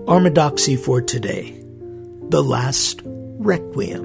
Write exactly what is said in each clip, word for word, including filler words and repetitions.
Armadoxy for today, the last Requiem.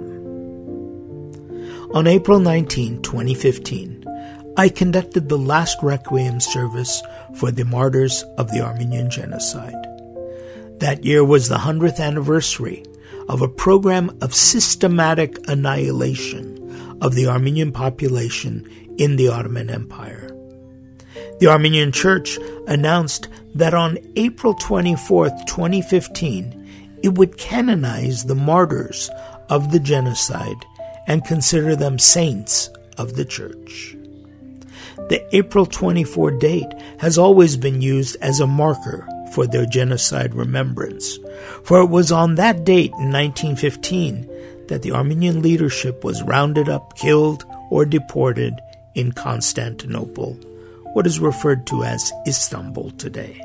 On April nineteenth, twenty fifteen, I conducted the last Requiem service for the martyrs of the Armenian Genocide. That year was the hundredth anniversary of a program of systematic annihilation of the Armenian population in the Ottoman Empire. The Armenian Church announced that on April twenty-fourth, twenty fifteen, it would canonize the martyrs of the genocide and consider them saints of the Church. The April twenty-fourth date has always been used as a marker for their genocide remembrance, for it was on that date in nineteen fifteen that the Armenian leadership was rounded up, killed, or deported in Constantinople, what is referred to as Istanbul today.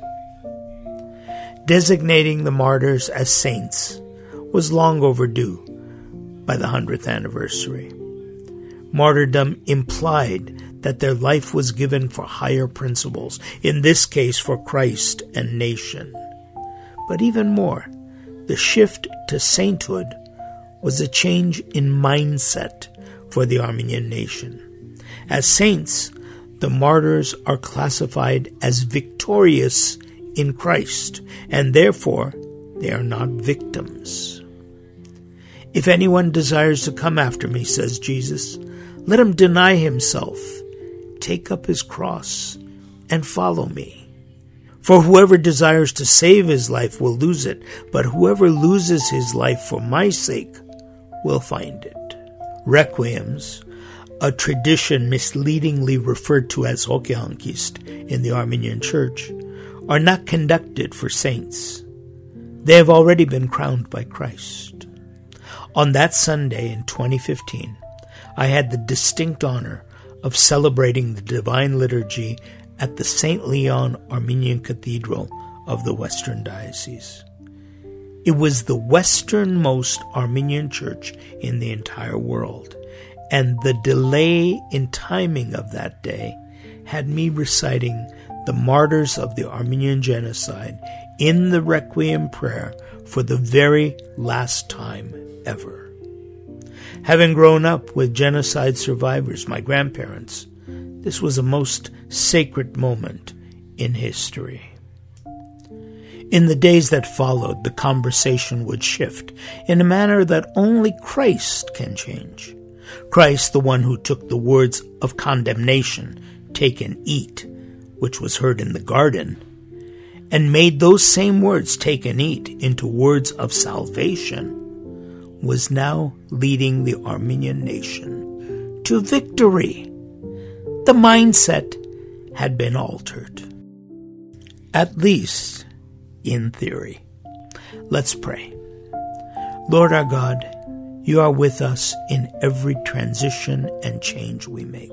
Designating the martyrs as saints was long overdue by the hundredth anniversary. Martyrdom implied that their life was given for higher principles, in this case for Christ and nation. But even more, the shift to sainthood was a change in mindset for the Armenian nation. As saints, the martyrs are classified as victorious in Christ, and therefore they are not victims. If anyone desires to come after me, says Jesus, let him deny himself, take up his cross, and follow me. For whoever desires to save his life will lose it, but whoever loses his life for my sake will find it. Requiems, a tradition misleadingly referred to as Hokehankist in the Armenian Church, are not conducted for saints. They have already been crowned by Christ. On that Sunday in twenty fifteen, I had the distinct honor of celebrating the Divine Liturgy at the Saint Leon Armenian Cathedral of the Western Diocese. It was the westernmost Armenian church in the entire world, and the delay in timing of that day had me reciting the martyrs of the Armenian Genocide in the Requiem prayer for the very last time ever. Having grown up with genocide survivors, my grandparents, this was a most sacred moment in history. In the days that followed, the conversation would shift in a manner that only Christ can change. Christ, the one who took the words of condemnation, take and eat, which was heard in the garden, and made those same words, take and eat, into words of salvation, was now leading the Armenian nation to victory. The mindset had been altered, at least in theory. Let's pray. Lord our God, you are with us in every transition and change we make.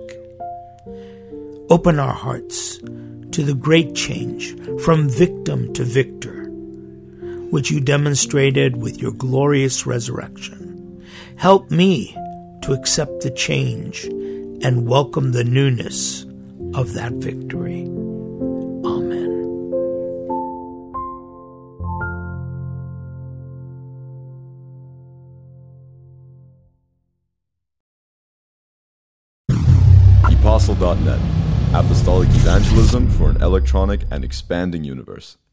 Open our hearts to the great change from victim to victor, which you demonstrated with your glorious resurrection. Help me to accept the change and welcome the newness of that victory. Amen. Apostle dot net, Apostolic Evangelism for an electronic and expanding universe.